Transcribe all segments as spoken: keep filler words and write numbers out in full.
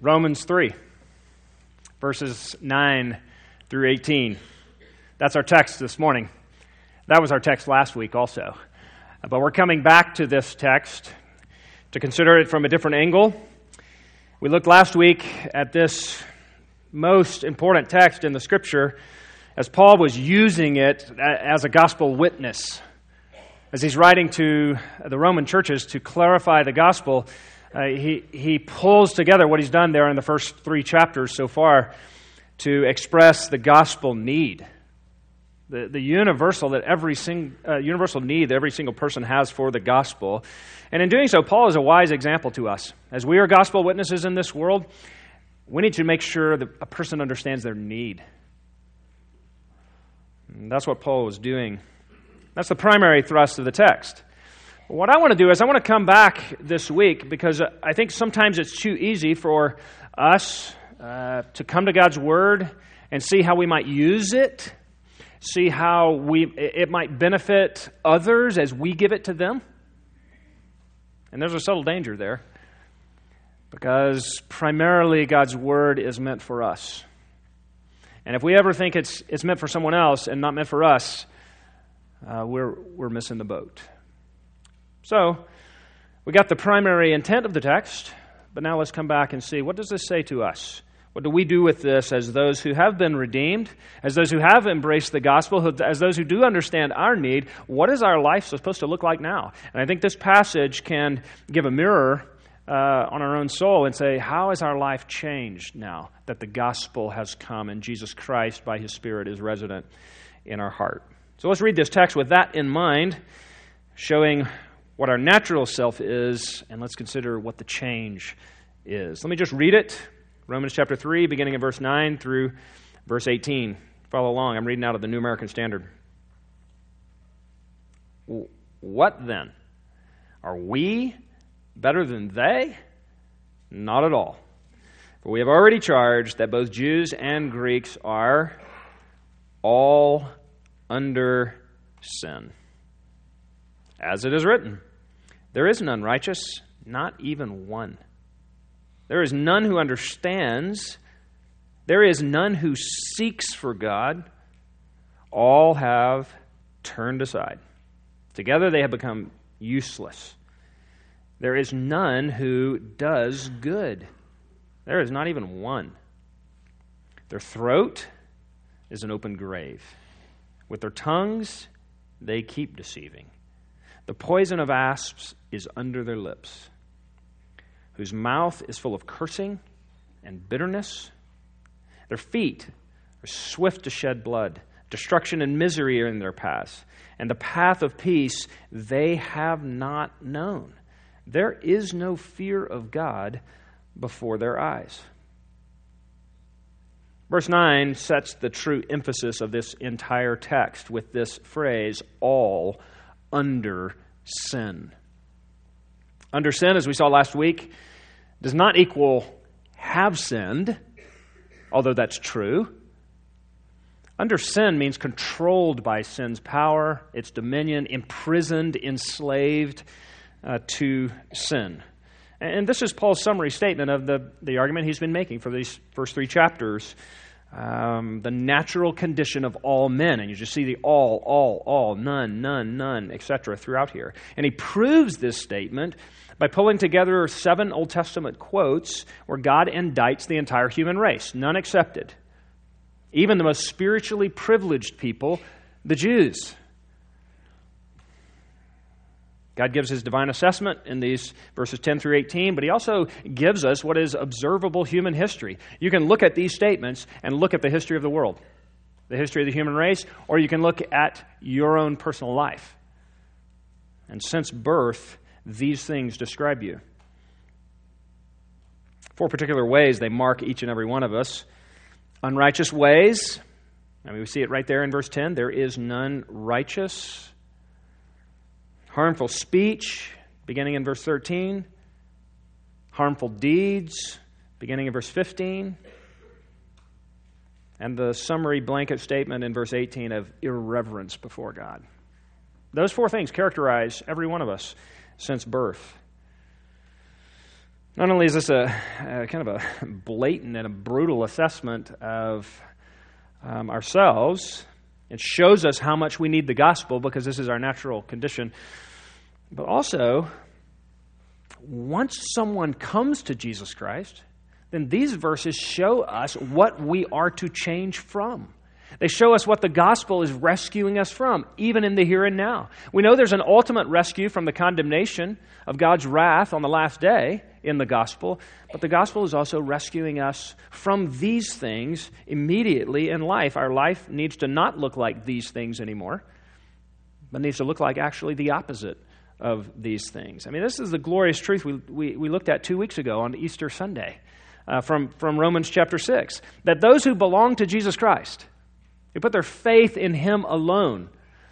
Romans three, verses nine through eighteen. That's our text this morning. That was our text last week also. But we're coming back to this text to consider it from a different angle. We looked last week at this most important text in the Scripture as Paul was using it as a gospel witness. As he's writing to the Roman churches to clarify the gospel, uh, he, he pulls together what he's done there in the first three chapters so far to express the gospel need. The, the universal that every sing, uh, universal need that every single person has for the gospel. And in doing so, Paul is a wise example to us. As we are gospel witnesses in this world, we need to make sure that a person understands their need. And that's what Paul was doing. That's the primary thrust of the text. What I want to do is I want to come back this week because I think sometimes it's too easy for us uh, to come to God's Word and see how we might use it, see how we it might benefit others as we give it to them. And there's a subtle danger there because primarily God's Word is meant for us. And if we ever think it's it's meant for someone else and not meant for us, uh, we're we're missing the boat. So, we got the primary intent of the text, but now let's come back and see, what does this say to us? What do we do with this as those who have been redeemed, as those who have embraced the gospel, as those who do understand our need? What is our life supposed to look like now? And I think this passage can give a mirror uh, on our own soul and say, how has our life changed now that the gospel has come and Jesus Christ, by His Spirit, is resident in our heart? So let's read this text with that in mind, showing what our natural self is, and let's consider what the change is. Let me just read it. Romans chapter three, beginning in verse nine through verse eighteen. Follow along. I'm reading out of the New American Standard. What then? Are we better than they? Not at all. For we have already charged that both Jews and Greeks are all under sin. As it is written, there is none righteous, not even one. There is none who understands. There is none who seeks for God. All have turned aside. Together they have become useless. There is none who does good. There is not even one. Their throat is an open grave. With their tongues they keep deceiving. The poison of asps is under their lips, whose mouth is full of cursing and bitterness. Their feet are swift to shed blood. Destruction and misery are in their paths, and the path of peace they have not known. There is no fear of God before their eyes. Verse nine sets the true emphasis of this entire text with this phrase, all under sin. Under sin, as we saw last week, does not equal have sinned, although that's true. Under sin means controlled by sin's power, its dominion, imprisoned, enslaved uh, to sin. And this is Paul's summary statement of the, the argument he's been making for these first three chapters. Um, the natural condition of all men. And you just see the all, all, all, none, none, none, et cetera throughout here. And he proves this statement by pulling together seven Old Testament quotes where God indicts the entire human race, none excepted. Even the most spiritually privileged people, the Jews. God gives His divine assessment in these verses ten through eighteen, but He also gives us what is observable human history. You can look at these statements and look at the history of the world, the history of the human race, or you can look at your own personal life. And since birth, these things describe you. Four particular ways they mark each and every one of us. Unrighteous ways. I mean, we see it right there in verse ten. There is none righteous. Harmful speech, beginning in verse thirteen. Harmful deeds, beginning in verse fifteen. And the summary blanket statement in verse eighteen of irreverence before God. Those four things characterize every one of us since birth. Not only is this a, a kind of a blatant and a brutal assessment of um, ourselves, it shows us how much we need the gospel because this is our natural condition, but also, once someone comes to Jesus Christ, then these verses show us what we are to change from. They show us what the gospel is rescuing us from, even in the here and now. We know there's an ultimate rescue from the condemnation of God's wrath on the last day in the gospel, but the gospel is also rescuing us from these things immediately in life. Our life needs to not look like these things anymore, but needs to look like actually the opposite of these things. I mean, this is the glorious truth we, we, we looked at two weeks ago on Easter Sunday uh, from, from Romans chapter six, that those who belong to Jesus Christ, they put their faith in Him alone,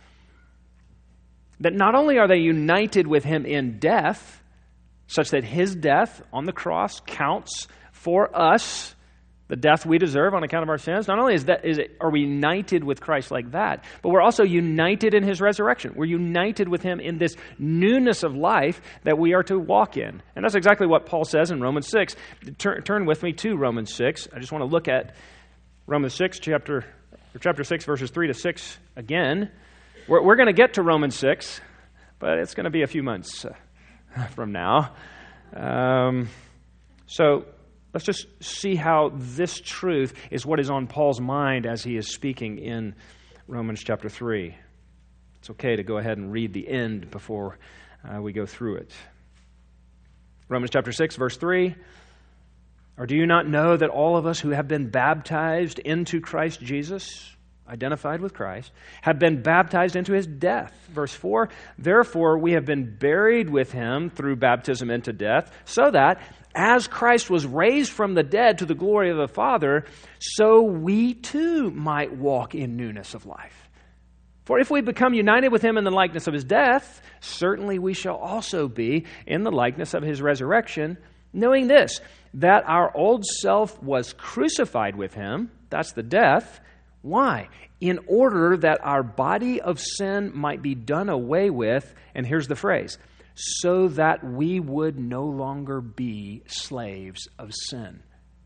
that not only are they united with Him in death, such that His death on the cross counts for us, the death we deserve on account of our sins. Not only is that is it, are we united with Christ like that, but we're also united in His resurrection. We're united with Him in this newness of life that we are to walk in. And that's exactly what Paul says in Romans six. Turn, turn with me to Romans six. I just want to look at Romans six, chapter Or chapter six, verses three to six again. We're, we're going to get to Romans six, but it's going to be a few months uh, from now. Um, so let's just see how this truth is what is on Paul's mind as he is speaking in Romans chapter three. It's okay to go ahead and read the end before uh, we go through it. Romans chapter six, verse three. Or do you not know that all of us who have been baptized into Christ Jesus, identified with Christ, have been baptized into His death? Verse four, therefore we have been buried with Him through baptism into death, so that as Christ was raised from the dead to the glory of the Father, so we too might walk in newness of life. For if we become united with Him in the likeness of His death, certainly we shall also be in the likeness of His resurrection, knowing this, that our old self was crucified with Him, that's the death. Why? In order that our body of sin might be done away with, and here's the phrase, so that we would no longer be slaves of sin.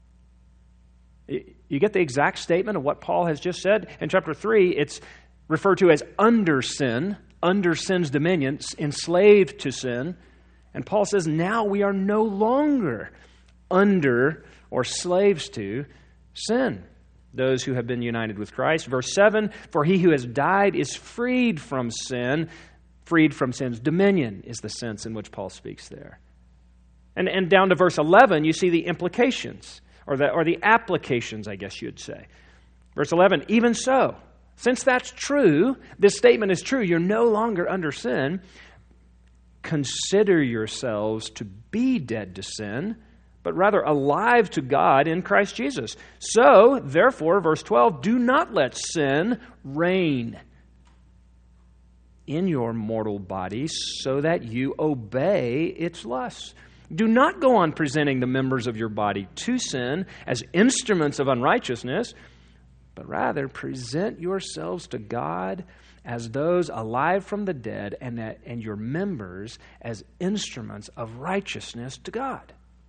You get the exact statement of what Paul has just said? In chapter three, it's referred to as under sin, under sin's dominion, enslaved to sin. And Paul says, now we are no longer under or slaves to sin, those who have been united with Christ. Verse seven, for he who has died is freed from sin, freed from sin's dominion is the sense in which Paul speaks there. And, and down to verse eleven, you see the implications, or the, or the applications, I guess you'd say. Verse eleven, even so, since that's true, this statement is true, you're no longer under sin, consider yourselves to be dead to sin, but rather alive to God in Christ Jesus. So, therefore, verse twelve, do not let sin reign in your mortal body so that you obey its lusts. Do not go on presenting the members of your body to sin as instruments of unrighteousness, but rather present yourselves to God as those alive from the dead, and, that, and your members as instruments of righteousness to God.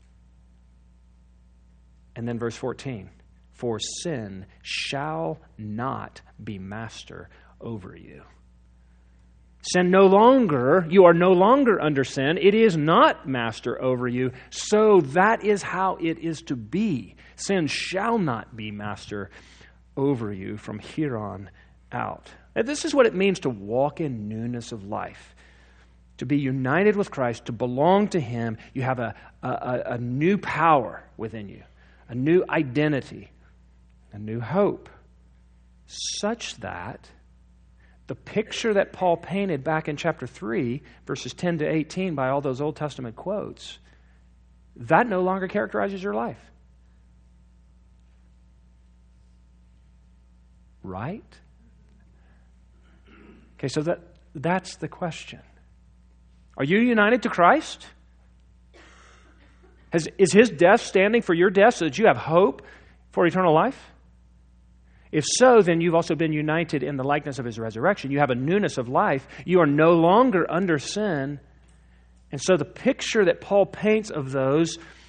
And then verse fourteen, for sin shall not be master over you. Sin no longer, you are no longer under sin. It is not master over you. So that is how it is to be. Sin shall not be master over you from here on out. And this is what it means to walk in newness of life. To be united with Christ, to belong to Him. You have a, a, a new power within you, a new identity, a new hope, such that the picture that Paul painted back in chapter three, verses ten to eighteen, by all those Old Testament quotes, that no longer characterizes your life. Right? Okay, so that that's the question. Are you united to Christ? Has, is His death standing for your death so that you have hope for eternal life? If so, then you've also been united in the likeness of His resurrection. You have a newness of life. You are no longer under sin. And so the picture that Paul paints of those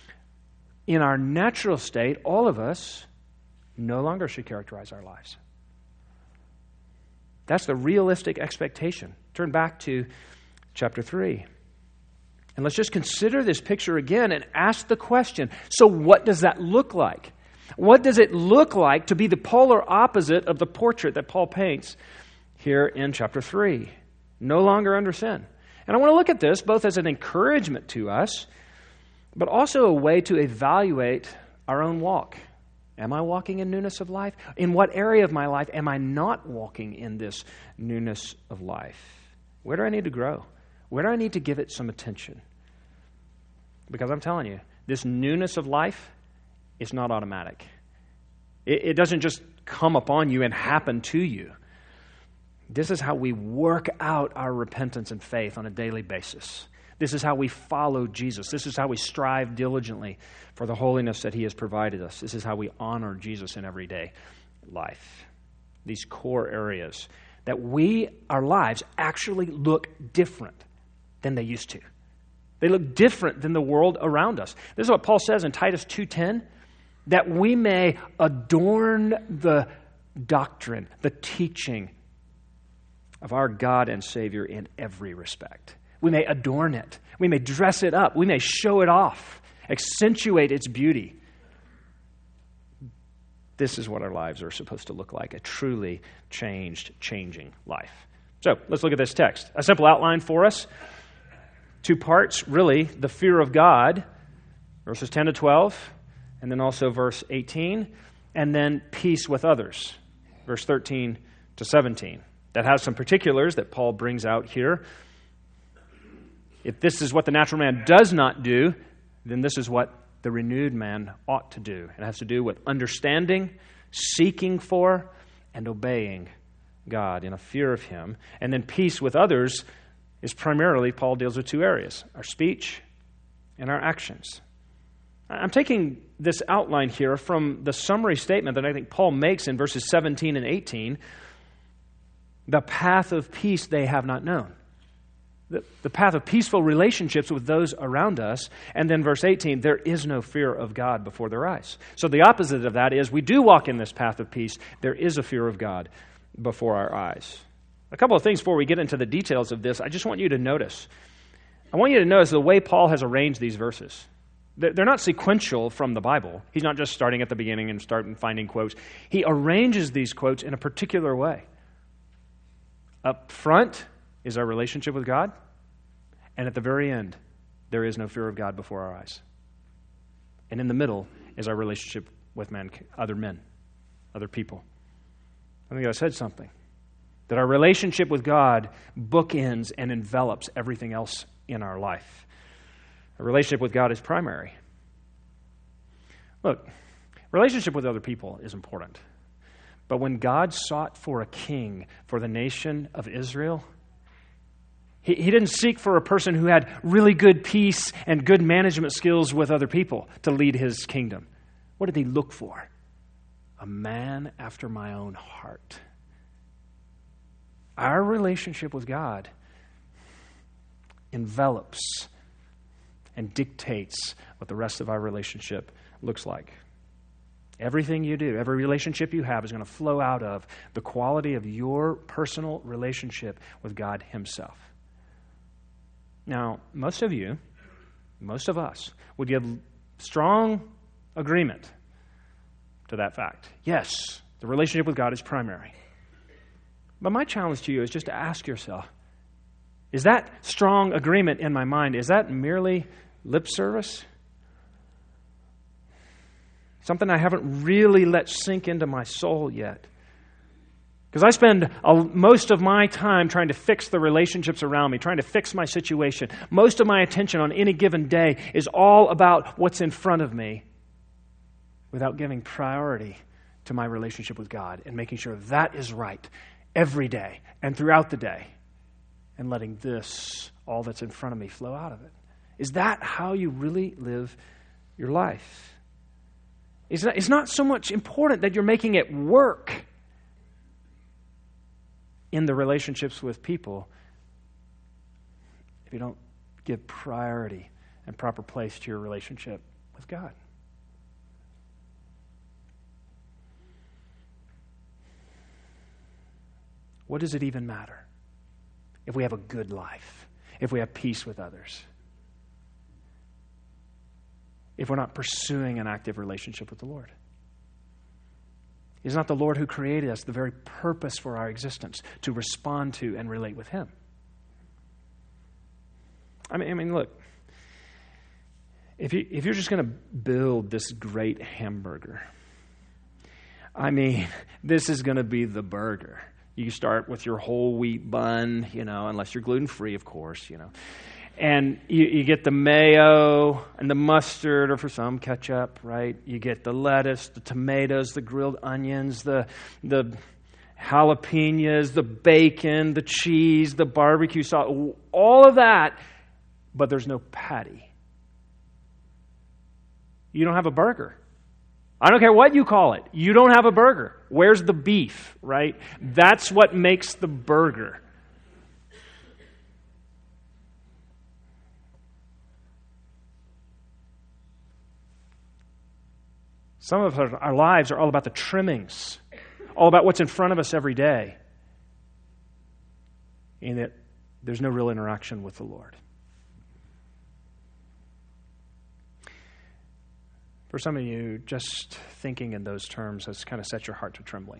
in our natural state, all of us no longer should characterize our lives. That's the realistic expectation. Turn back to chapter three. And let's just consider this picture again and ask the question, so what does that look like? What does it look like to be the polar opposite of the portrait that Paul paints here in chapter three? No longer under sin. And I want to look at this both as an encouragement to us, but also a way to evaluate our own walk. Am I walking in newness of life? In what area of my life am I not walking in this newness of life? Where do I need to grow? Where do I need to give it some attention? Because I'm telling you, this newness of life is not automatic. It, it doesn't just come upon you and happen to you. This is how we work out our repentance and faith on a daily basis. This is how we follow Jesus. This is how we strive diligently for the holiness that he has provided us. This is how we honor Jesus in everyday life. These core areas that we, our lives, actually look different than they used to. They look different than the world around us. This is what Paul says in Titus two ten, that we may adorn the doctrine, the teaching of our God and Savior in every respect. We may adorn it. We may dress it up. We may show it off, accentuate its beauty. This is what our lives are supposed to look like, a truly changed, changing life. So let's look at this text. A simple outline for us. Two parts, really, the fear of God, verses ten to twelve, and then also verse eighteen, and then peace with others, verse thirteen to seventeen. That has some particulars that Paul brings out here. If this is what the natural man does not do, then this is what the renewed man ought to do. It has to do with understanding, seeking for, and obeying God in a fear of him. And then peace with others is primarily, Paul deals with two areas, our speech and our actions. I'm taking this outline here from the summary statement that I think Paul makes in verses seventeen and eighteen. The path of peace they have not known. The, the path of peaceful relationships with those around us. And then verse eighteen, there is no fear of God before their eyes. So the opposite of that is we do walk in this path of peace. There is a fear of God before our eyes. A couple of things before we get into the details of this. I just want you to notice. I want you to notice the way Paul has arranged these verses. They're not sequential from the Bible. He's not just starting at the beginning and starting finding quotes. He arranges these quotes in a particular way. Up front is our relationship with God, and at the very end, there is no fear of God before our eyes. And in the middle is our relationship with men, other men, other people. I think I said something. That our relationship with God bookends and envelops everything else in our life. A relationship with God is primary. Look, relationship with other people is important. But when God sought for a king for the nation of Israel, he, he didn't seek for a person who had really good peace and good management skills with other people to lead his kingdom. What did he look for? A man after my own heart. Our relationship with God envelops and dictates what the rest of our relationship looks like. Everything you do, every relationship you have is going to flow out of the quality of your personal relationship with God himself. Now, most of you, most of us, would give strong agreement to that fact. Yes, the relationship with God is primary. But my challenge to you is just to ask yourself, is that strong agreement in my mind, is that merely lip service? Something I haven't really let sink into my soul yet. Because I spend a, most of my time trying to fix the relationships around me, trying to fix my situation. Most of my attention on any given day is all about what's in front of me without giving priority to my relationship with God and making sure that is right every day and throughout the day and letting this, all that's in front of me, flow out of it. Is that how you really live your life? It's not, it's not so much important that you're making it work in the relationships with people if you don't give priority and proper place to your relationship with God. what does it even matter if we have a good life, if we have peace with others, if we're not pursuing an active relationship with the Lord? Is not the Lord who created us the very purpose for our existence, to respond to and relate with Him? I mean, I mean, look, if you if you're just going to build this great hamburger, I mean, this is going to be the burger. You start with your whole wheat bun, you know, unless you're gluten free, of course, you know. And you, you get the mayo and the mustard, or for some, ketchup, right? You get the lettuce, the tomatoes, the grilled onions, the the jalapenos, the bacon, the cheese, the barbecue sauce, all of that, but there's no patty. You don't have a burger. I don't care what you call it. You don't have a burger. Where's the beef, right? That's what makes the burger. Some of our, our lives are all about the trimmings, all about what's in front of us every day, and that there's no real interaction with the Lord. For some of you, just thinking in those terms has kind of set your heart to trembling.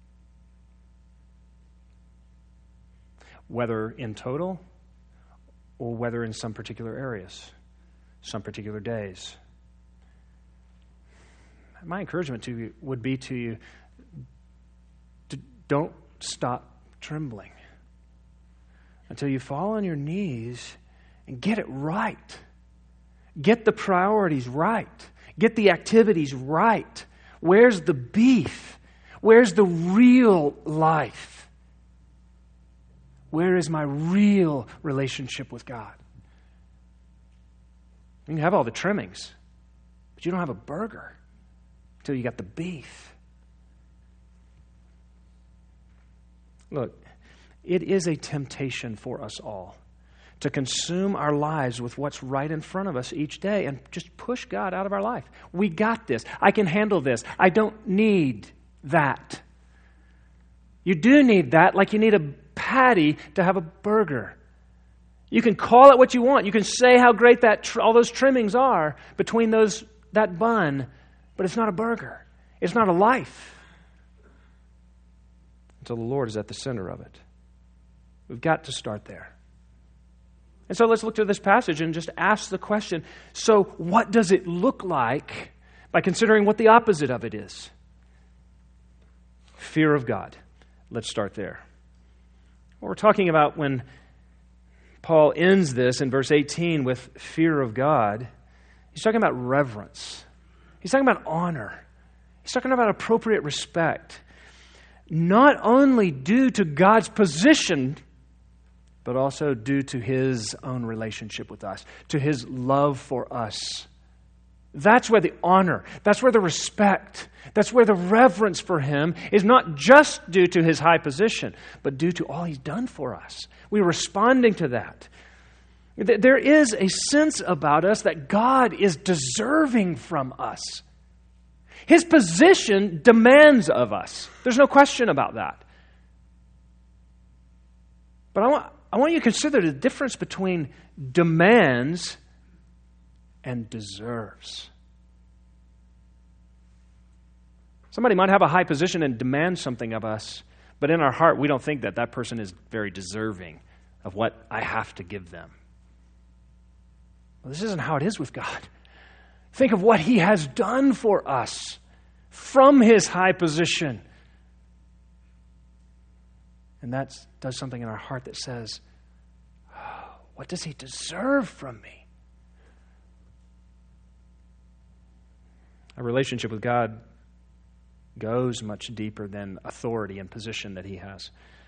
Whether in total or whether in some particular areas, some particular days. My encouragement to you would be to you, to don't stop trembling until you fall on your knees and get it right. Get the priorities right. Get the activities right. Where's the beef? Where's the real life? Where is my real relationship with God? You can have all the trimmings, but you don't have a burger until you got the beef. Look, it is a temptation for us all to consume our lives with what's right in front of us each day and just push God out of our life. We got this. I can handle this. I don't need that. You do need that, like you need a patty to have a burger. You can call it what you want. You can say how great that tr- all those trimmings are between those that bun, but it's not a burger. It's not a life until the Lord is at the center of it. We've got to start there. And so let's look to this passage and just ask the question, so what does it look like by considering what the opposite of it is? Fear of God. Let's start there. What we're talking about when Paul ends this in verse eighteen with fear of God, he's talking about reverence. He's talking about honor. He's talking about appropriate respect. Not only due to God's position, but also due to His own relationship with us, to His love for us. That's where the honor, that's where the respect, that's where the reverence for Him is not just due to His high position, but due to all He's done for us. We're responding to that. There is a sense about us that God is deserving from us. His position demands of us. There's no question about that. But I want, I want you to consider the difference between demands and deserves. Somebody might have a high position and demand something of us, but in our heart we don't think that that person is very deserving of what I have to give them. Well, this isn't how it is with God. Think of what He has done for us from His high position. And that does something in our heart that says, oh, what does He deserve from me? A relationship with God goes much deeper than authority and position that He has.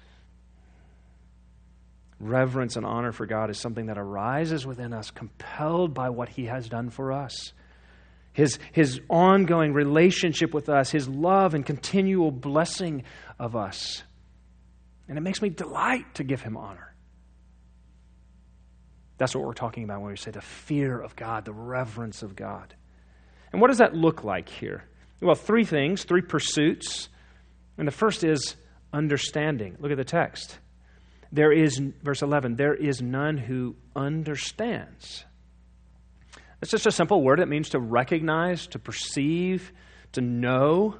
Reverence and honor for God is something that arises within us, compelled by what He has done for us. His, his ongoing relationship with us, His love and continual blessing of us. And it makes me delight to give Him honor. That's what we're talking about when we say the fear of God, the reverence of God. And what does that look like here? Well, three things, three pursuits. And the first is understanding. Look at the text. There is, verse eleven, there is none who understands. It's just a simple word. It means to recognize, to perceive, to know.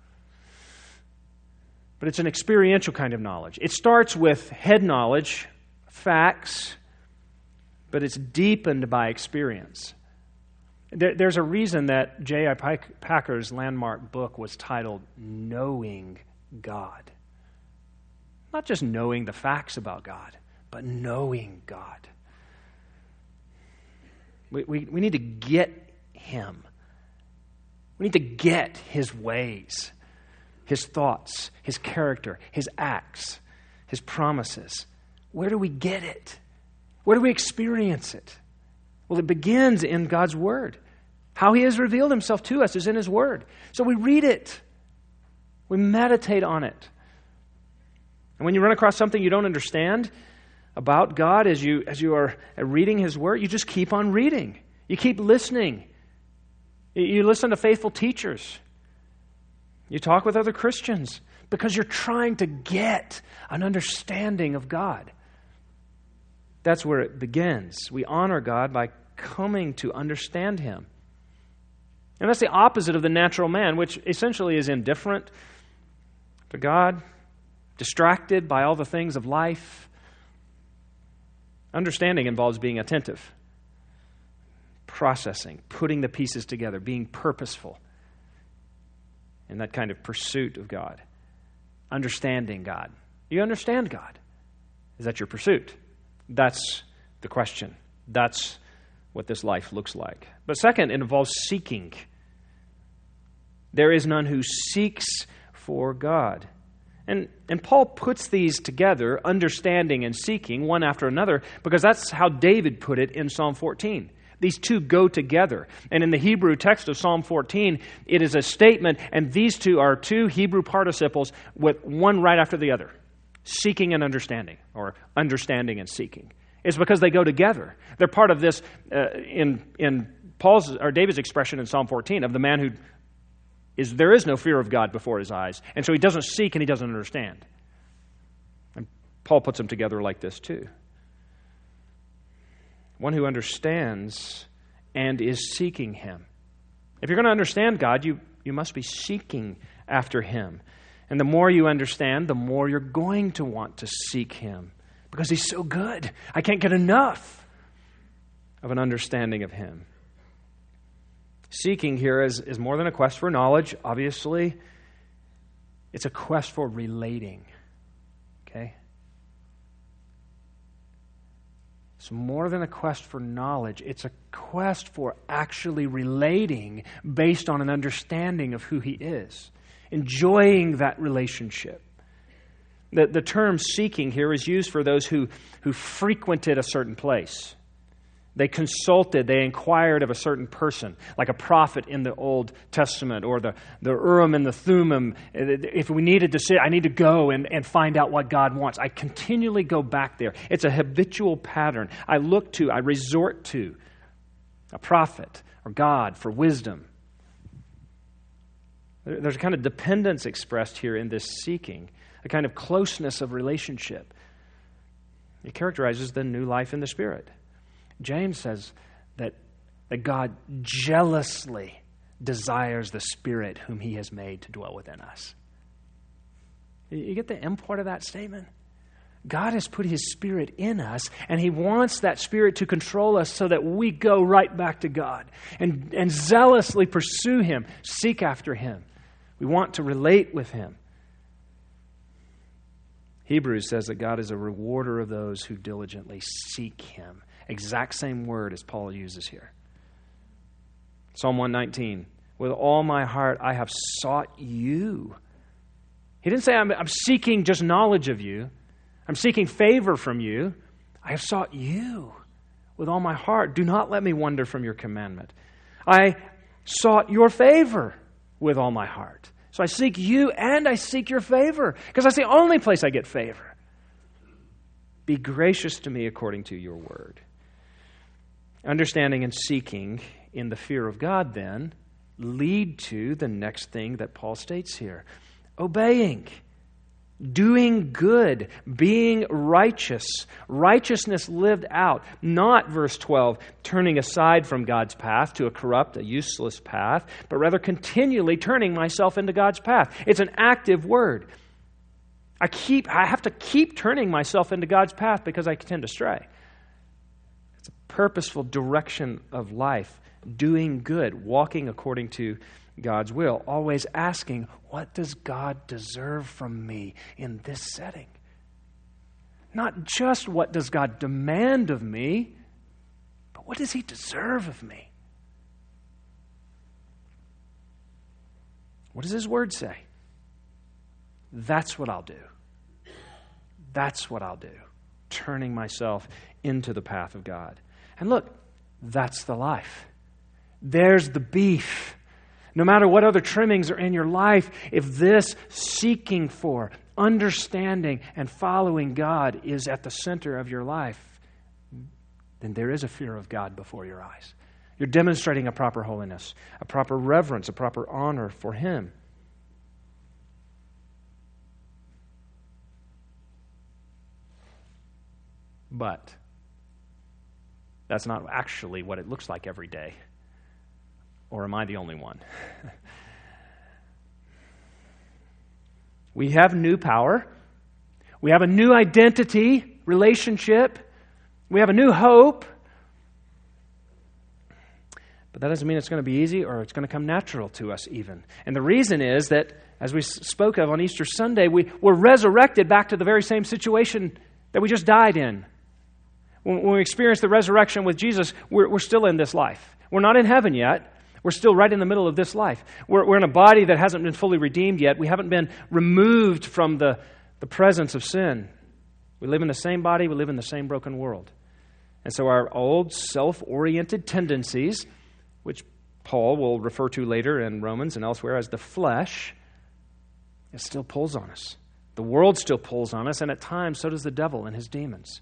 But it's an experiential kind of knowledge. It starts with head knowledge, facts, but it's deepened by experience. There, there's a reason that J I Packer's landmark book was titled Knowing God. Not just knowing the facts about God, but knowing God. We, we, we need to get Him. We need to get His ways, His thoughts, His character, His acts, His promises. Where do we get it? Where do we experience it? Well, it begins in God's Word. How He has revealed Himself to us is in His Word. So we read it. We meditate on it. And when you run across something you don't understand about God as you as you are reading His Word, you just keep on reading. You keep listening. You listen to faithful teachers. You talk with other Christians because you're trying to get an understanding of God. That's where it begins. We honor God by coming to understand Him. And that's the opposite of the natural man, which essentially is indifferent to God, distracted by all the things of life. Understanding involves being attentive, processing, putting the pieces together, being purposeful in that kind of pursuit of God. Understanding God. You understand God. Is that your pursuit? That's the question. That's what this life looks like. But second, it involves seeking. There is none who seeks for God. And, and Paul puts these together, understanding and seeking, one after another, because that's how David put it in Psalm fourteen. These two go together. And in the Hebrew text of Psalm fourteen, it is a statement, and these two are two Hebrew participles with one right after the other. Seeking and understanding, or understanding and seeking. It's because they go together. They're part of this, uh, in, in Paul's or David's expression in Psalm fourteen, of the man who is, there is no fear of God before his eyes. And so he doesn't seek and he doesn't understand. And Paul puts them together like this too. One who understands and is seeking Him. If you're going to understand God, you, you must be seeking after Him. And the more you understand, the more you're going to want to seek Him. Because He's so good. I can't get enough of an understanding of Him. Seeking here is, is more than a quest for knowledge, obviously. It's a quest for relating. Okay? It's more than a quest for knowledge. It's a quest for actually relating based on an understanding of who He is. Enjoying that relationship. The, the term seeking here is used for those who, who frequented a certain place. They consulted, they inquired of a certain person, like a prophet in the Old Testament, or the, the Urim and the Thummim. If we needed to say, I need to go and, and find out what God wants. I continually go back there. It's a habitual pattern. I look to, I resort to a prophet or God for wisdom. There's a kind of dependence expressed here in this seeking, a kind of closeness of relationship. It characterizes the new life in the Spirit. James says that, that God jealously desires the Spirit whom He has made to dwell within us. You get the import of that statement? God has put His Spirit in us, and He wants that Spirit to control us so that we go right back to God and, and zealously pursue Him, seek after Him. We want to relate with Him. Hebrews says that God is a rewarder of those who diligently seek Him. Exact same word as Paul uses here. Psalm one nineteen, with all my heart I have sought you. He didn't say I'm, I'm seeking just knowledge of you. I'm seeking favor from you. I have sought you with all my heart. Do not let me wander from your commandment. I sought your favor with all my heart. So I seek you and I seek your favor, because that's the only place I get favor. Be gracious to me according to your word. Understanding and seeking in the fear of God, then, lead to the next thing that Paul states here. Obeying. Doing good, being righteous, righteousness lived out, not, verse twelve, turning aside from God's path to a corrupt, a useless path, but rather continually turning myself into God's path. It's an active word. I keep, I have to keep turning myself into God's path because I tend to stray. It's a purposeful direction of life, doing good, walking according to God's will, always asking, what does God deserve from me in this setting? Not just what does God demand of me, but what does He deserve of me? What does His Word say? That's what I'll do. That's what I'll do. Turning myself into the path of God. And look, that's the life. There's the beef. No matter what other trimmings are in your life, if this seeking for, understanding, and following God is at the center of your life, then there is a fear of God before your eyes. You're demonstrating a proper holiness, a proper reverence, a proper honor for Him. But that's not actually what it looks like every day. Or am I the only one? We have new power. We have a new identity, relationship. We have a new hope. But that doesn't mean it's going to be easy or it's going to come natural to us even. And the reason is that, as we spoke of on Easter Sunday, we were resurrected back to the very same situation that we just died in. When we experience the resurrection with Jesus, we're, we're still in this life. We're not in heaven yet. We're still right in the middle of this life. We're, we're in a body that hasn't been fully redeemed yet. We haven't been removed from the, the presence of sin. We live in the same body. We live in the same broken world. And so our old self-oriented tendencies, which Paul will refer to later in Romans and elsewhere as the flesh, it still pulls on us. The world still pulls on us, and at times so does the devil and his demons.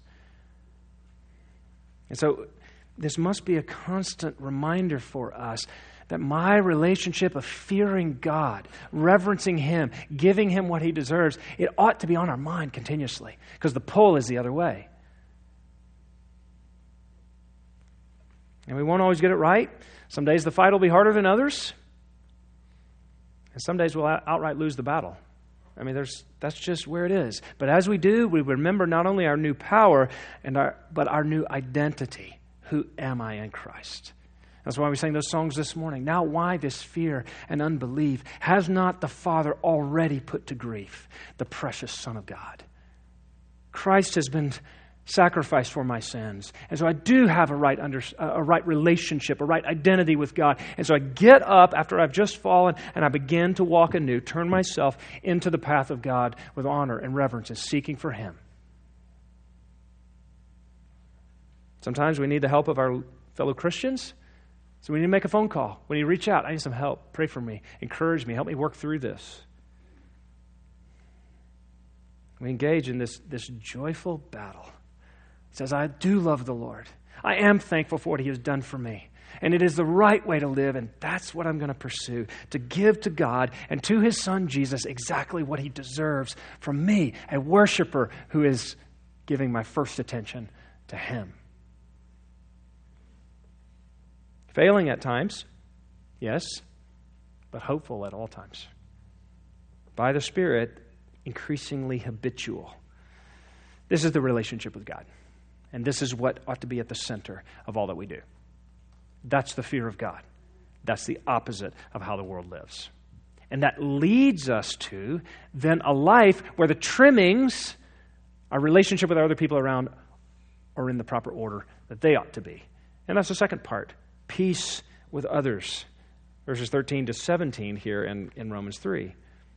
And so this must be a constant reminder for us that my relationship of fearing God, reverencing Him, giving Him what He deserves, it ought to be on our mind continuously, because the pull is the other way. And we won't always get it right. Some days the fight will be harder than others. And some days we'll outright lose the battle. I mean, there's that's just where it is. But as we do, we remember not only our new power, and our but our new identity. Who am I in Christ? That's why we sang those songs this morning. Now why this fear and unbelief? Has not the Father already put to grief the precious Son of God? Christ has been sacrificed for my sins. And so I do have a right under, a right relationship, a right identity with God. And so I get up after I've just fallen and I begin to walk anew, turn myself into the path of God with honor and reverence and seeking for Him. Sometimes we need the help of our fellow Christians. So we need to make a phone call. We need to reach out. I need some help. Pray for me. Encourage me. Help me work through this. We engage in this, this joyful battle. It says, I do love the Lord. I am thankful for what He has done for me. And it is the right way to live, and that's what I'm going to pursue, to give to God and to His Son Jesus exactly what He deserves from me, a worshiper who is giving my first attention to Him. Failing at times, yes, but hopeful at all times. By the Spirit, increasingly habitual. This is the relationship with God. And this is what ought to be at the center of all that we do. That's the fear of God. That's the opposite of how the world lives. And that leads us to then a life where the trimmings, our relationship with other people around, are in the proper order that they ought to be. And that's the second part. Peace with others. Verses thirteen to seventeen here in, in Romans three.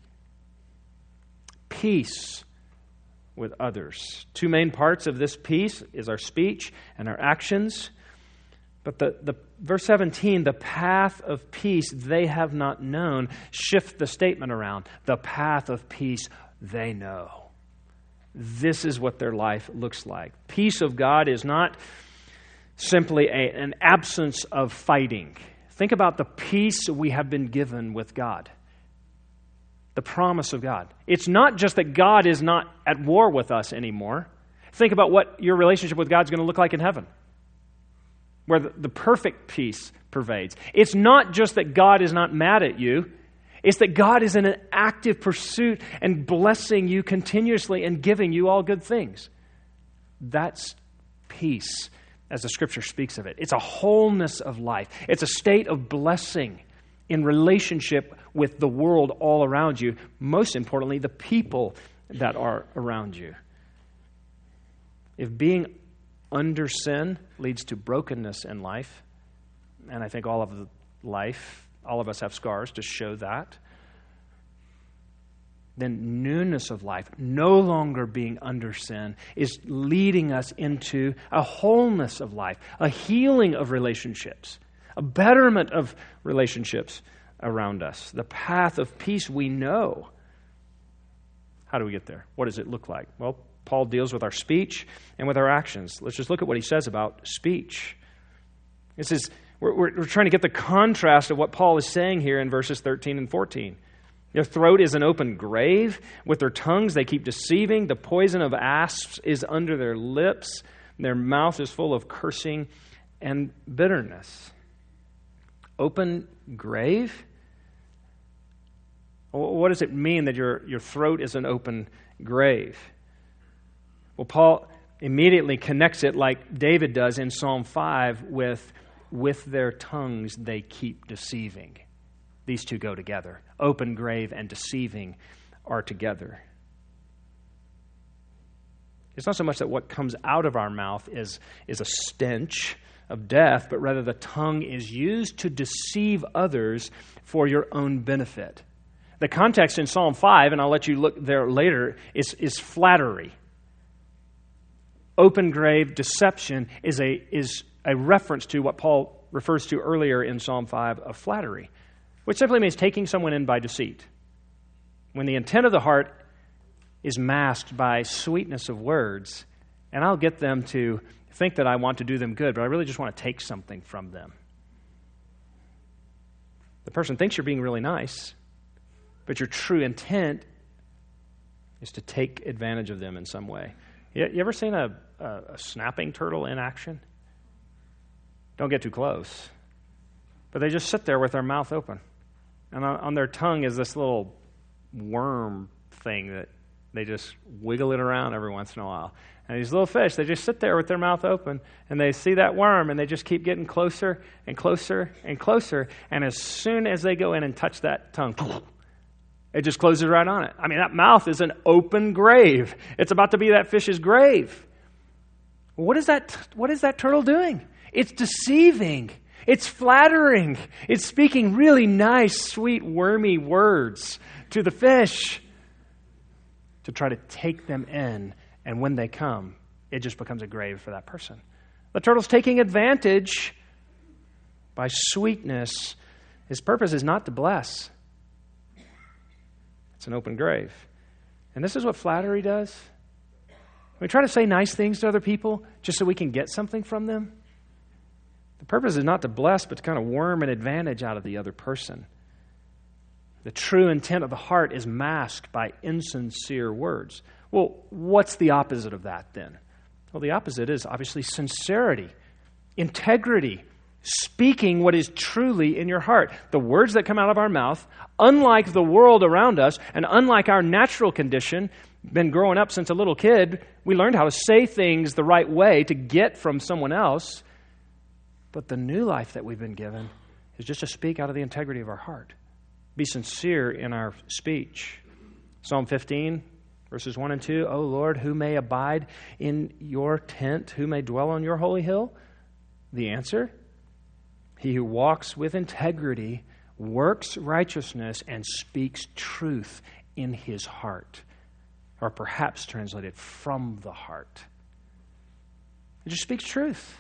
Peace with others. Two main parts of this peace is our speech and our actions. But the, the verse seventeen, the path of peace they have not known, shift the statement around. The path of peace they know. This is what their life looks like. Peace of God is not simply a, an absence of fighting. Think about the peace we have been given with God. the promise of God. It's not just that God is not at war with us anymore. Think about what your relationship with God's going to look like in heaven, where the, the perfect peace pervades. It's not just that God is not mad at you. It's that God is in an active pursuit and blessing you continuously and giving you all good things. That's peace, as the Scripture speaks of it. It's a wholeness of life. It's a state of blessing in relationship with the world all around you. Most importantly, the people that are around you. If being under sin leads to brokenness in life, and I think all of life, all of us have scars to show that, then newness of life, no longer being under sin, is leading us into a wholeness of life, a healing of relationships, a betterment of relationships around us. The path of peace we know. How do we get there? What does it look like? Well, Paul deals with our speech and with our actions. Let's just look at what he says about speech. This is we're, we're, we're trying to get the contrast of what Paul is saying here in verses thirteen and fourteen. Their throat is an open grave. With their tongues they keep deceiving. The poison of asps is under their lips. Their mouth is full of cursing and bitterness. Open grave? What does it mean that your, your throat is an open grave? Well, Paul immediately connects it like David does in Psalm five with, with their tongues they keep deceiving. These two go together. Open grave and deceiving are together. It's not so much that what comes out of our mouth is, is a stench of death, but rather the tongue is used to deceive others for your own benefit. The context in Psalm five, and I'll let you look there later, is, is flattery. Open grave deception is a, is a reference to what Paul refers to earlier in Psalm five of flattery, which simply means taking someone in by deceit. When the intent of the heart is masked by sweetness of words, and I'll get them to think that I want to do them good, but I really just want to take something from them. The person thinks you're being really nice, but your true intent is to take advantage of them in some way. You, you ever seen a, a, a snapping turtle in action? Don't get too close. But they just sit there with their mouth open. And on, on their tongue is this little worm thing that they just wiggle it around every once in a while. And these little fish, they just sit there with their mouth open, and they see that worm, and they just keep getting closer and closer and closer. And as soon as they go in and touch that tongue, it just closes right on it. I mean, that mouth is an open grave. It's about to be that fish's grave. What is that, what is that turtle doing? It's deceiving. It's flattering. It's speaking really nice, sweet, wormy words to the fish to try to take them in. And when they come, it just becomes a grave for that person. The turtle's taking advantage by sweetness. His purpose is not to bless. It's an open grave. And this is what flattery does. We try to say nice things to other people just so we can get something from them. The purpose is not to bless, but to kind of worm an advantage out of the other person. The true intent of the heart is masked by insincere words. Well, what's the opposite of that then? Well, the opposite is obviously sincerity, integrity, speaking what is truly in your heart. The words that come out of our mouth, unlike the world around us, and unlike our natural condition, been growing up since a little kid, we learned how to say things the right way to get from someone else. But the new life that we've been given is just to speak out of the integrity of our heart. Be sincere in our speech. Psalm fifteen, verses one and two, O Lord, who may abide in your tent? Who may dwell on your holy hill? The answer, he who walks with integrity, works righteousness, and speaks truth in his heart. Or perhaps translated, from the heart. It just speaks truth.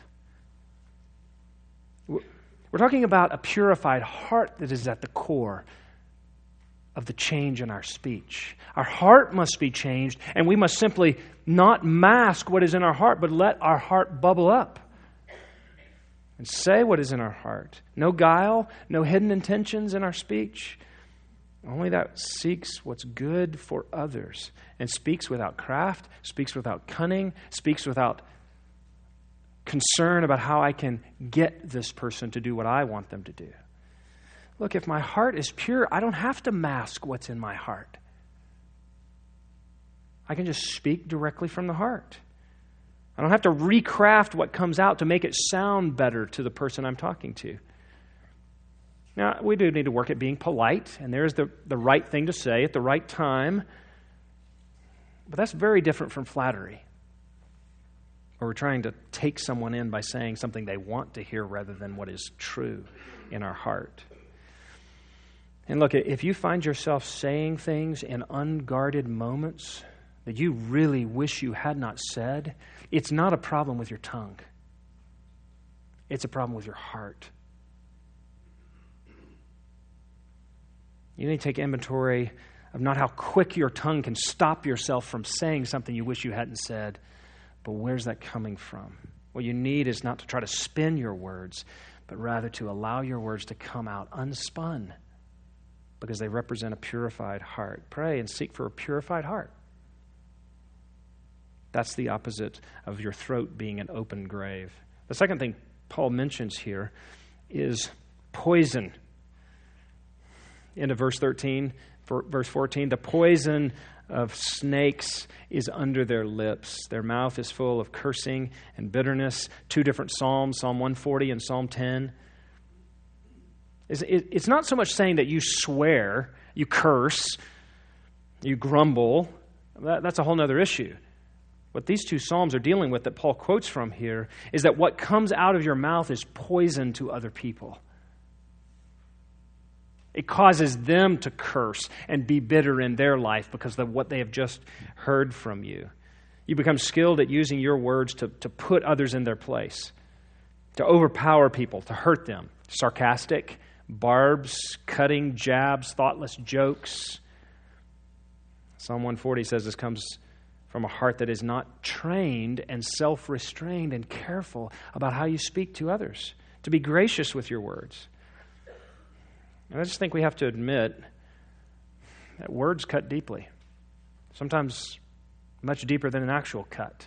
We're talking about a purified heart that is at the core of the change in our speech. Our heart must be changed, and we must simply not mask what is in our heart, but let our heart bubble up and say what is in our heart. No guile, no hidden intentions in our speech. Only that seeks what's good for others and speaks without craft, speaks without cunning, speaks without concern about how I can get this person to do what I want them to do. Look, if my heart is pure, I don't have to mask what's in my heart. I can just speak directly from the heart. I don't have to recraft what comes out to make it sound better to the person I'm talking to. Now, we do need to work at being polite, and there's the, the right thing to say at the right time. But that's very different from flattery, where we're trying to take someone in by saying something they want to hear rather than what is true in our heart. And look, if you find yourself saying things in unguarded moments that you really wish you had not said, it's not a problem with your tongue. It's a problem with your heart. You need to take inventory of not how quick your tongue can stop yourself from saying something you wish you hadn't said, but where's that coming from? What you need is not to try to spin your words, but rather to allow your words to come out unspun because they represent a purified heart. Pray and seek for a purified heart. That's the opposite of your throat being an open grave. The second thing Paul mentions here is poison. Into verse thirteen, verse fourteen, the poison of snakes is under their lips. Their mouth is full of cursing and bitterness. Two different Psalms, Psalm one forty and Psalm ten. It's not so much saying that you swear, you curse, you grumble. That's a whole other issue. What these two Psalms are dealing with that Paul quotes from here is that what comes out of your mouth is poison to other people. It causes them to curse and be bitter in their life because of what they have just heard from you. You become skilled at using your words to, to put others in their place, to overpower people, to hurt them. Sarcastic, barbs, cutting, jabs, thoughtless jokes. Psalm one forty says this comes from a heart that is not trained and self-restrained and careful about how you speak to others, to be gracious with your words. And I just think we have to admit that words cut deeply, sometimes much deeper than an actual cut.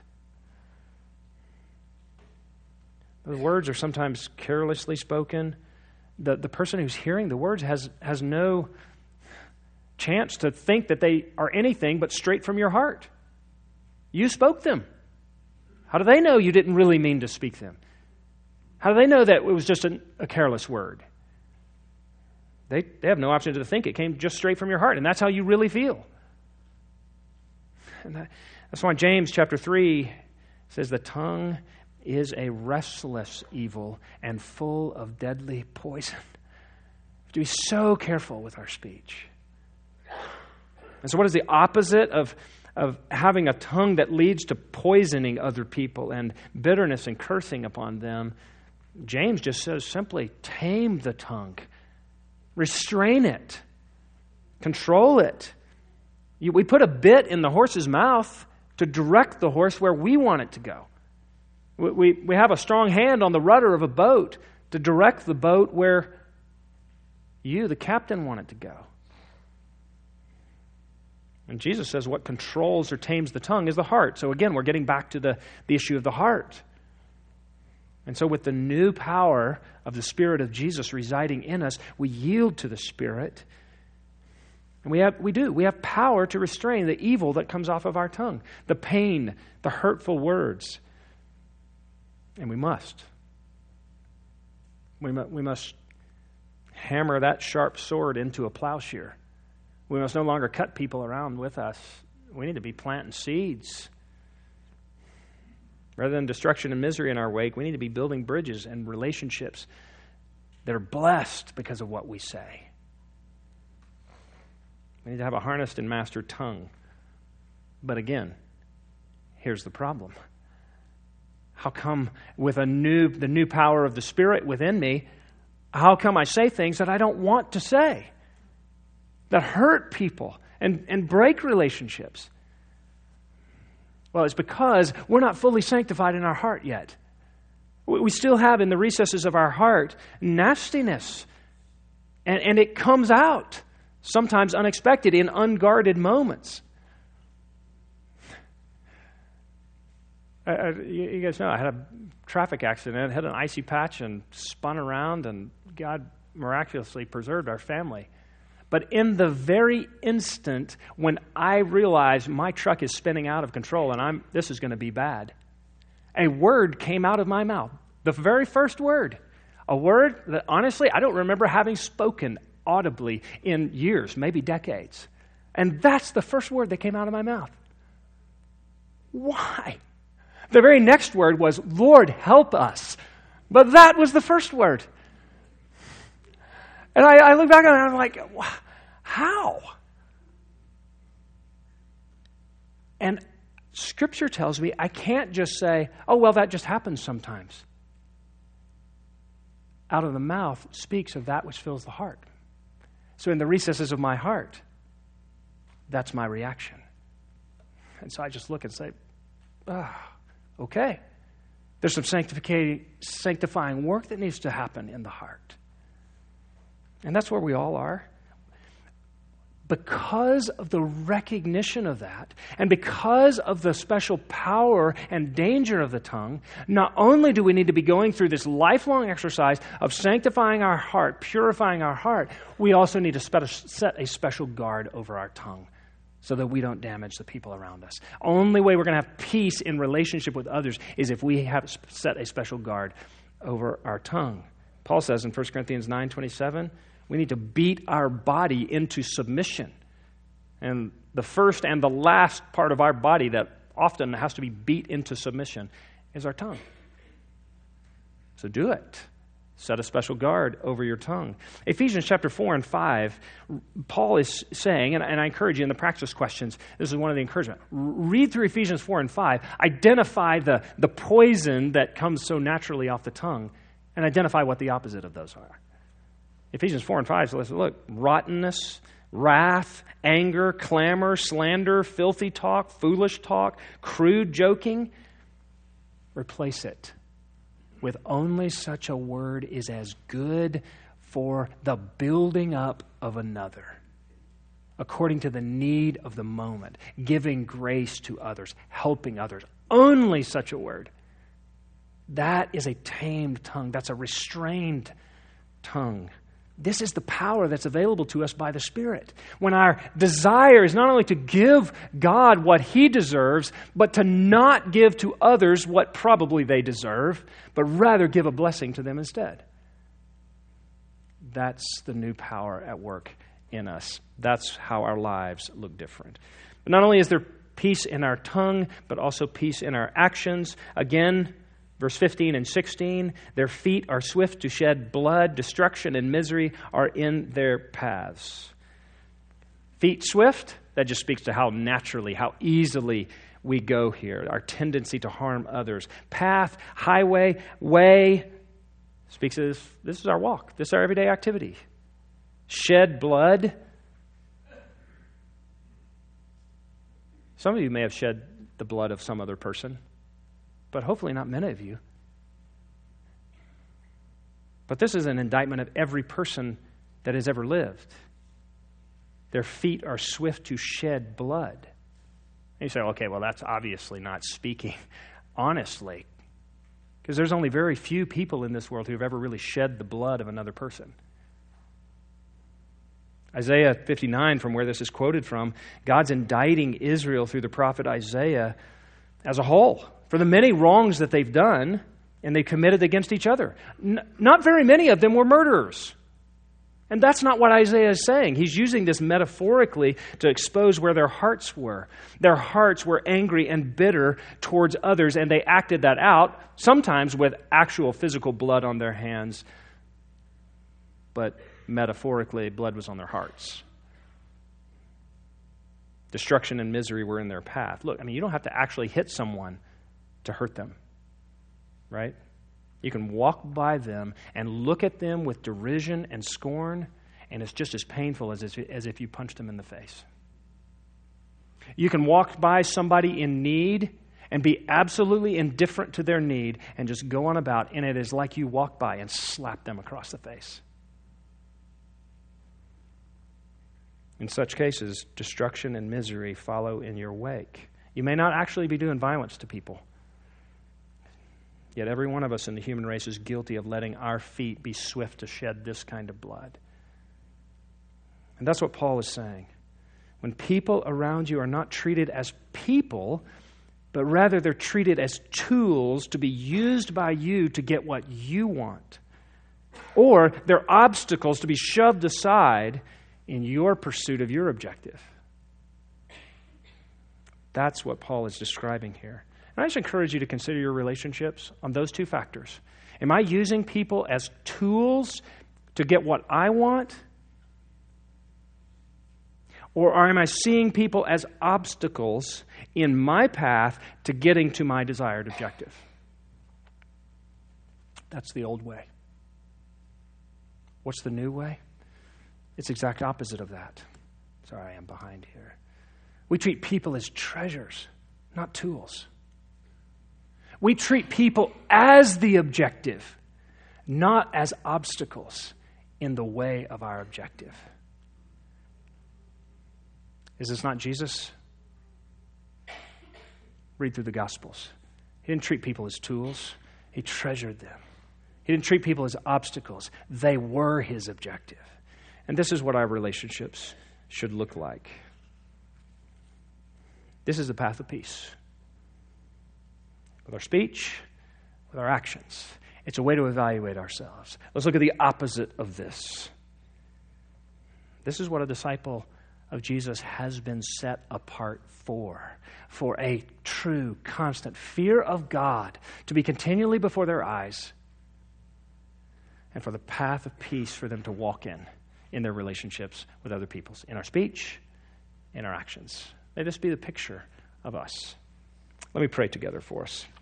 The words are sometimes carelessly spoken. The, the person who's hearing the words has, has no chance to think that they are anything but straight from your heart. You spoke them. How do they know you didn't really mean to speak them? How do they know that it was just a, a careless word? They, they have no option to think. It came just straight from your heart, and that's how you really feel. And that, that's why James chapter three says the tongue is a restless evil and full of deadly poison. We have to be so careful with our speech. And so what is the opposite of, of having a tongue that leads to poisoning other people and bitterness and cursing upon them? James just says simply, tame the tongue. Restrain it. Control it. You, we put a bit in the horse's mouth to direct the horse where we want it to go. We, we, we have a strong hand on the rudder of a boat to direct the boat where you, the captain, want it to go. And Jesus says what controls or tames the tongue is the heart. So again, we're getting back to the, the issue of the heart. And so with the new power of the Spirit of Jesus residing in us, we yield to the Spirit. And we have we do. We have power to restrain the evil that comes off of our tongue, the pain, the hurtful words. And we must. We, mu- we must hammer that sharp sword into a plowshare. We must no longer cut people around with us. We need to be planting seeds. Rather than destruction and misery in our wake, we need to be building bridges and relationships that are blessed because of what we say. We need to have a harnessed and mastered tongue. But again, here's the problem. How come with a new the new power of the Spirit within me, how come I say things that I don't want to say, that hurt people and, and break relationships? Well, it's because we're not fully sanctified in our heart yet. We still have in the recesses of our heart nastiness. And, and it comes out sometimes unexpected in unguarded moments. I, I, you guys know I had a traffic accident, had an icy patch and spun around, and God miraculously preserved our family. But in the very instant when I realized my truck is spinning out of control and I'm this is going to be bad, a word came out of my mouth. The very first word. A word that honestly I don't remember having spoken audibly in years, maybe decades. And that's the first word that came out of my mouth. Why? The very next word was, Lord, help us. But that was the first word. And I, I look back on it and I'm like, how? And Scripture tells me I can't just say, oh, well, that just happens sometimes. Out of the mouth speaks of that which fills the heart. So in the recesses of my heart, that's my reaction. And so I just look and say, ah, okay. There's some sanctificating, sanctifying work that needs to happen in the heart. And that's where we all are. Because of the recognition of that, and because of the special power and danger of the tongue, not only do we need to be going through this lifelong exercise of sanctifying our heart, purifying our heart, we also need to set a special guard over our tongue so that we don't damage the people around us. Only way we're going to have peace in relationship with others is if we have set a special guard over our tongue. Paul says in First Corinthians nine twenty-seven, we need to beat our body into submission. And the first and the last part of our body that often has to be beat into submission is our tongue. So do it. Set a special guard over your tongue. Ephesians chapter four and five, Paul is saying, and, and I encourage you in the practice questions, this is one of the encouragement. Read through Ephesians four and five, identify the, the poison that comes so naturally off the tongue, and identify what the opposite of those are. Ephesians four and five says, look, rottenness, wrath, anger, clamor, slander, filthy talk, foolish talk, crude joking. Replace it with only such a word is as good for the building up of another, according to the need of the moment, giving grace to others, helping others. Only such a word. That is a tamed tongue. That's a restrained tongue. This is the power that's available to us by the Spirit. When our desire is not only to give God what He deserves, but to not give to others what probably they deserve, but rather give a blessing to them instead. That's the new power at work in us. That's how our lives look different. But not only is there peace in our tongue, but also peace in our actions. Again, verse fifteen and sixteen, their feet are swift to shed blood, destruction and misery are in their paths. Feet swift, that just speaks to how naturally, how easily we go here, our tendency to harm others. Path, highway, way, speaks of this, this is our walk, this is our everyday activity. Shed blood. Some of you may have shed the blood of some other person, but hopefully not many of you. But this is an indictment of every person that has ever lived. Their feet are swift to shed blood. And you say, okay, well, that's obviously not speaking honestly, because there's only very few people in this world who have ever really shed the blood of another person. Isaiah fifty-nine, from where this is quoted from, God's indicting Israel through the prophet Isaiah as a whole for the many wrongs that they've done and they committed against each other. N- not very many of them were murderers. And that's not what Isaiah is saying. He's using this metaphorically to expose where their hearts were. Their hearts were angry and bitter towards others, and they acted that out, sometimes with actual physical blood on their hands, but metaphorically, blood was on their hearts. Destruction and misery were in their path. Look, I mean, you don't have to actually hit someone to hurt them, right? You can walk by them and look at them with derision and scorn, and it's just as painful as if, as if you punched them in the face. You can walk by somebody in need and be absolutely indifferent to their need and just go on about, and it is like you walk by and slap them across the face. In such cases, destruction and misery follow in your wake. You may not actually be doing violence to people, yet every one of us in the human race is guilty of letting our feet be swift to shed this kind of blood. And that's what Paul is saying. When people around you are not treated as people, but rather they're treated as tools to be used by you to get what you want, or they're obstacles to be shoved aside in your pursuit of your objective. That's what Paul is describing here. And I just encourage you to consider your relationships on those two factors. Am I using people as tools to get what I want? Or am I seeing people as obstacles in my path to getting to my desired objective? That's the old way. What's the new way? It's the exact opposite of that. Sorry, I am behind here. We treat people as treasures, not tools. We treat people as the objective, not as obstacles in the way of our objective. Is this not Jesus? Read through the Gospels. He didn't treat people as tools. He treasured them. He didn't treat people as obstacles. They were his objective. And this is what our relationships should look like. This is the path of peace. With our speech, with our actions. It's a way to evaluate ourselves. Let's look at the opposite of this. This is what a disciple of Jesus has been set apart for. For a true, constant fear of God to be continually before their eyes, and for the path of peace for them to walk in, in their relationships with other people, in our speech, in our actions. May this be the picture of us. Let me pray together for us.